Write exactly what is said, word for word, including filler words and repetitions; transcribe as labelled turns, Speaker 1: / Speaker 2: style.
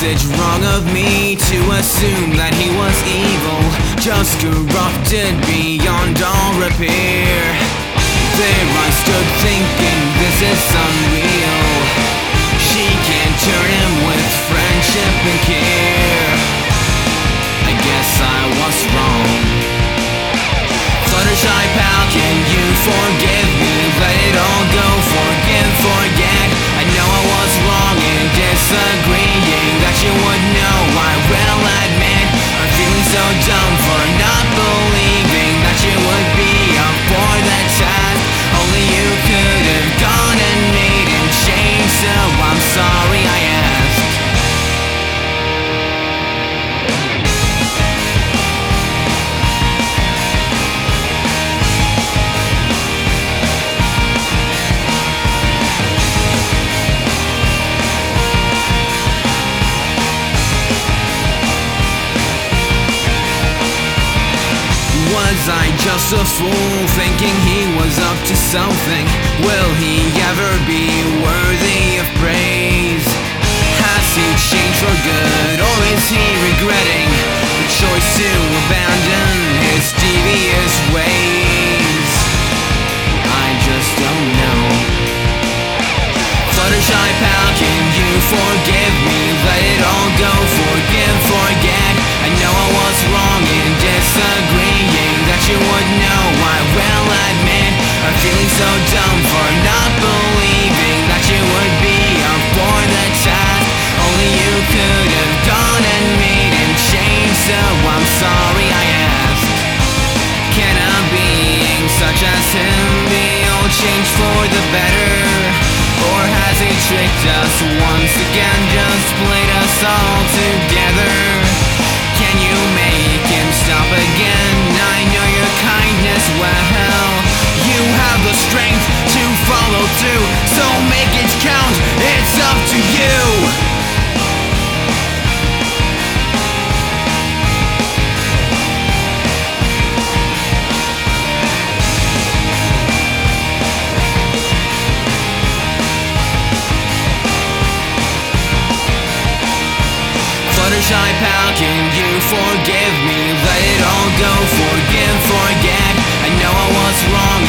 Speaker 1: it wrong of me to assume that he was evil, just corrupted beyond all repair? There I stood thinking, this is unreal. She can't turn him with friendship and care. I guess I was wrong. Fluttershy pal, can you forgive me? Let it all go, forgive, forget. I know I was wrong in disagreeing, that you would know, I will admit. I'm feeling so dumb for not believing that you would be up for the task. Only you could have gone and made him change, so I'm sorry I asked. Was I just a fool, thinking he was up to something? Will he ever be worthy of praise? Has he changed for good, or is he regretting the choice to abandon his devious ways? I just don't know. Fluttershy pal, can you forgive me? Let it all go, forgive, forget. I know I was wrong in disagreeing, that you would know, I will admit. I'm feeling so dumb for not believing that you would be up for the task. Only you could have gone and made him change, so I'm sorry I asked. Can a being such as him be all changed for the better? Or has he tricked us once again, just played us all together? Can you make him stop again? I know your kindness well. You have the strength to follow through, so make it count, it's up to you. Fluttershy pal, can you forgive me? Let it all go, forgive, forget. I know I was wrong